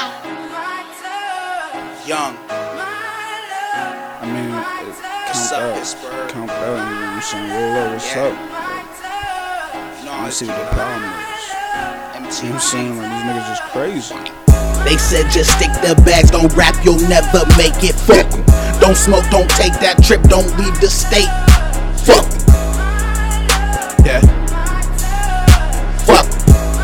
Young. I mean, count that, you know what I'm saying? Roll up, what's up? I see what the problem is. You know what I'm saying? Like, these niggas just crazy. They said just stick the bags, don't rap, you'll never make it. Fuck 'em. Don't smoke, don't take that trip, don't leave the state. Fuck 'em. Yeah. Fuck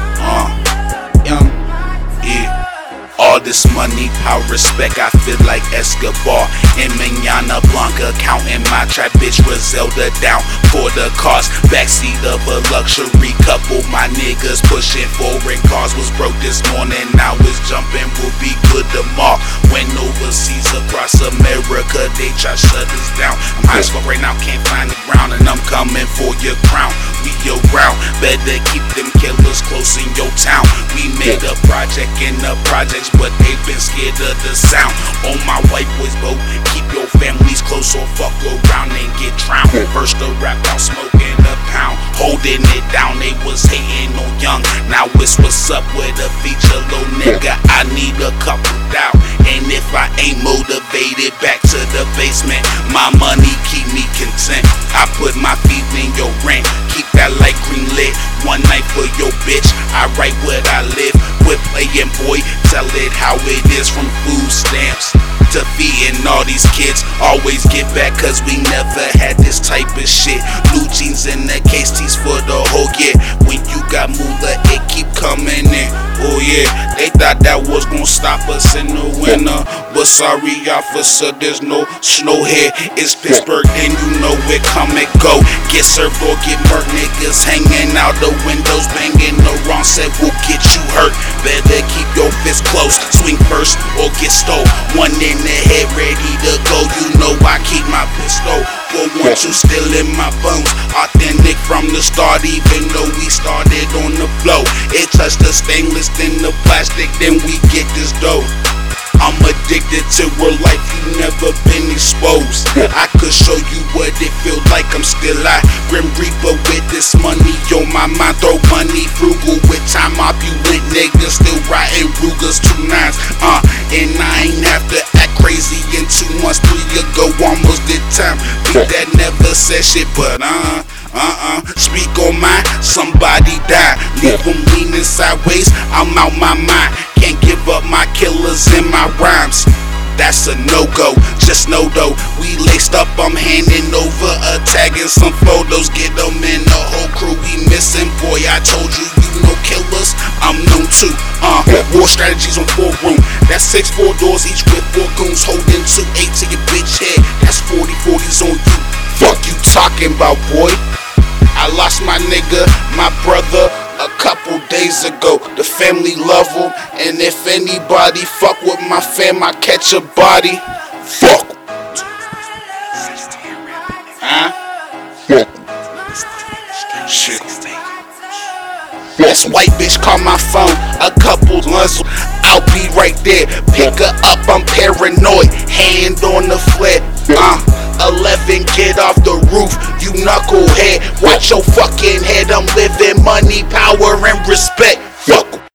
'em. Young. Yeah. All this money, power, respect, I feel like Escobar in Manana Blanca, counting my trap, bitch Griselda down for the cost. Backseat of a luxury couple, my niggas pushing foreign cars. Was broke this morning, now it's jumping, will be good tomorrow. Went overseas across America, they try to shut us down. I'm high as fuck right now, can't find the ground, and I'm coming for your crown. We your ground, better keep them killers close in your town. We made a project in the projects, but they been scared of the sound. On my white boys boat, keep your families close or fuck around and get drowned. First the rap out, smoking a pound, holding it down. They was hating on Young, now it's what's up with a feature, little nigga. I need a couple down, and if I ain't motivated, back to the basement. My money keep me content. I put my feet in your rent, keep that light green lit. One night for your bitch, I write what I live. Quit playing, boy, tell it how it is. From food stamps to feeding all these kids, always get back, cause we never had this type of shit. Blue jeans in the case, tees for the whole year. When you got moolah, it keep coming in. Oh yeah, they thought that was gonna stop us in the winter, but sorry officer, there's no snow here. It's Pittsburgh, and you know it come and go. Get served or get murked, niggas hanging out the windows, banging the wrong set will get you hurt. Better keep your fist close, swing first or get stole. One in the head ready to go, you know I keep my pistol. But once you still in my bones, authentic from the start, even though we started on the flow. It touched the stainless, then the plastic, then we get this dough. I'm addicted to real life, you never been exposed. I could show you what it feel like, I'm still out. Grim Reaper with this money on my mind, throw money frugal with time opulent niggas, still riding Rugers 2.9s. And I ain't have to act crazy in 2 months, 3 ago, almost did time. Beat that never said shit, but speak on mine, somebody die. Leave them leaning sideways, I'm out my mind. Can't give up my killers in my rhymes. That's a no-go, just know though, we laced up, I'm handing over a tag and some photos. Get them in the whole crew, we missing, boy, I told you, you know killers, I'm known too. War strategies on 4 room, that's 6 4 doors, each with 4 goons, holding 2 8 to your bitch head, that's 40 40s on you. Fuck you talking about, boy? I lost my nigga, my brother, a couple days ago. The family love him, and if anybody fuck with my fam, I catch a body. Fuck. Shit. This white bitch call my phone, a couple months, I'll be right there. Pick her up, I'm paranoid, hand on the flare. 11, get off the roof, you knucklehead. Watch your fucking head, I'm living money, power, and respect. Fuck.